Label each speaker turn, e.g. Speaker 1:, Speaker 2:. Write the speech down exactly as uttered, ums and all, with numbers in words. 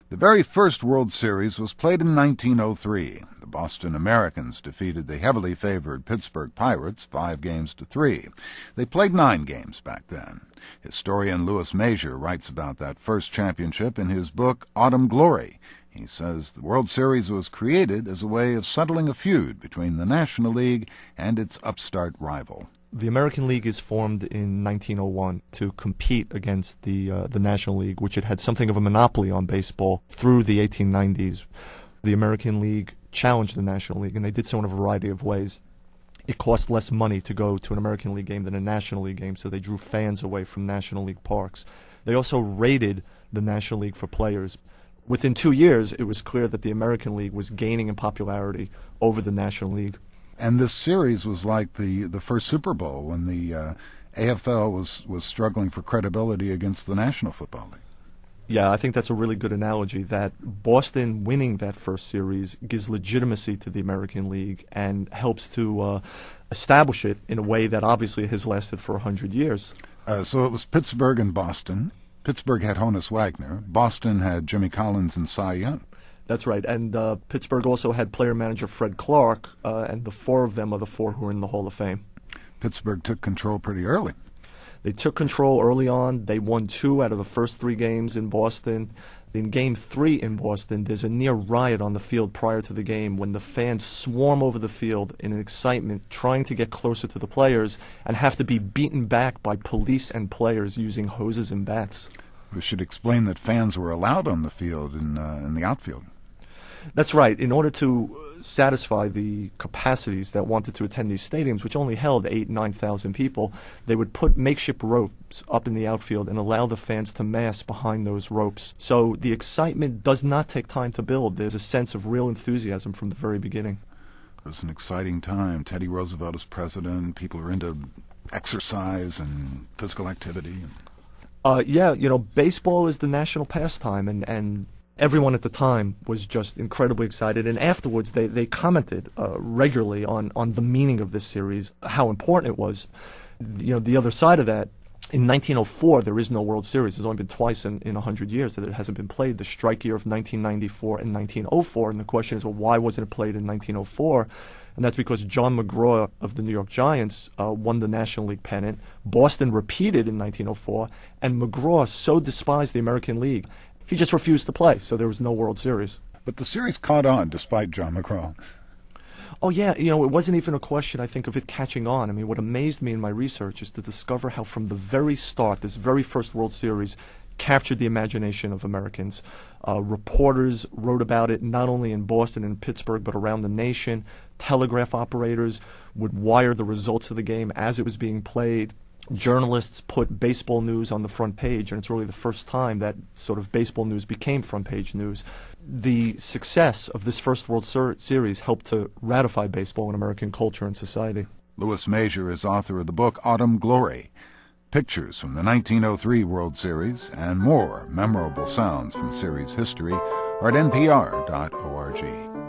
Speaker 1: The very first World Series was played in nineteen oh three. The Boston Americans defeated the heavily favored Pittsburgh Pirates five games to three. They played nine games back then. Historian Louis Major writes about that first championship in his book Autumn Glory. He says the World Series was created as a way of settling a feud between the National League and its upstart rival.
Speaker 2: The American League is formed in nineteen oh one to compete against the uh, the National League, which had had something of a monopoly on baseball through the eighteen nineties. The American League challenged the National League, and they did so in a variety of ways. It cost less money to go to an American League game than a National League game, so they drew fans away from National League parks. They also rated the National League for players. Within two years, it was clear that the American League was gaining in popularity over the National League.
Speaker 1: And this series was like the, the first Super Bowl when the uh, A F L was, was struggling for credibility against the National Football League.
Speaker 2: Yeah, I think that's a really good analogy, that Boston winning that first series gives legitimacy to the American League and helps to uh, establish it in a way that obviously has lasted for one hundred years.
Speaker 1: Uh, so it was Pittsburgh and Boston. Pittsburgh had Honus Wagner. Boston had Jimmy Collins and Cy Young.
Speaker 2: That's right, and uh, Pittsburgh also had player-manager Fred Clark, uh, and the four of them are the four who are in the Hall of Fame.
Speaker 1: Pittsburgh took control pretty early.
Speaker 2: They took control early on. They won two out of the first three games in Boston. In Game three in Boston, there's a near riot on the field prior to the game when the fans swarm over the field in an excitement, trying to get closer to the players, and have to be beaten back by police and players using hoses and bats.
Speaker 1: We should explain that fans were allowed on the field in, uh, in the outfield.
Speaker 2: That's right. In order to satisfy the capacities that wanted to attend these stadiums, which only held eight, nine thousand people, they would put makeshift ropes up in the outfield and allow the fans to mass behind those ropes. So the excitement does not take time to build. There's a sense of real enthusiasm from the very beginning.
Speaker 1: It was an exciting time. Teddy Roosevelt is president. People are into exercise and physical activity.
Speaker 2: Uh, yeah, you know, baseball is the national pastime, and, and everyone at the time was just incredibly excited. And afterwards, they, they commented uh, regularly on, on the meaning of this series, how important it was. You know, the other side of that, in nineteen oh four, there is no World Series. There's only been twice in, in one hundred years that it hasn't been played, the strike year of nineteen ninety-four and nineteen oh four. And the question is, well, why wasn't it played in nineteen oh four? And that's because John McGraw of the New York Giants uh, won the National League pennant. Boston repeated in nineteen oh four, and McGraw so despised the American League, he just refused to play, so there was no World Series.
Speaker 1: But the series caught on despite John McGraw.
Speaker 2: Oh, yeah, you know, it wasn't even a question, I think, of it catching on. I mean, what amazed me in my research is to discover how from the very start, this very first World Series captured the imagination of Americans. Uh, reporters wrote about it not only in Boston and Pittsburgh, but around the nation. Telegraph operators would wire the results of the game as it was being played. Journalists put baseball news on the front page, and it's really the first time that sort of baseball news became front-page news. The success of this first World Ser- Series helped to ratify baseball in American culture and society.
Speaker 1: Louis Major is author of the book Autumn Glory, pictures from the nineteen oh three World Series, and more memorable sounds from series history are at N P R dot org.